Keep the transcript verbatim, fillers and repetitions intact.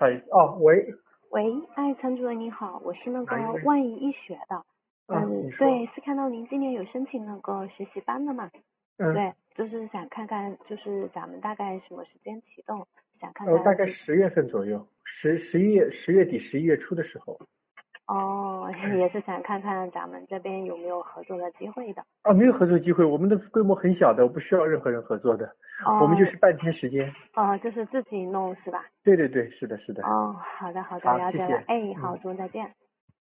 不好意思哦，喂。 喂，哎，陈主任您好，我是那个哪一位？ 万亿医学的。 啊， 嗯， 你说。 对，是看到您今年有申请那个实习班的嘛？ 嗯。 对，就是想看看，就是咱们大概什么时间启动，想看呃，大看就概十月份左右，十十一月十月底十一月初的时候。 哦， 嗯。 也是想看看咱们这边有没有合作的机会的。 啊，没有合作机会，我们的规模很小的，我不需要任何人合作的，我们就哦， 是半天时间。 哦，就是自己弄是吧？ 对对对，是的，是的。 哦，好的好的， 好， 了解了。 谢谢。 哎，好， 嗯。 祝再见。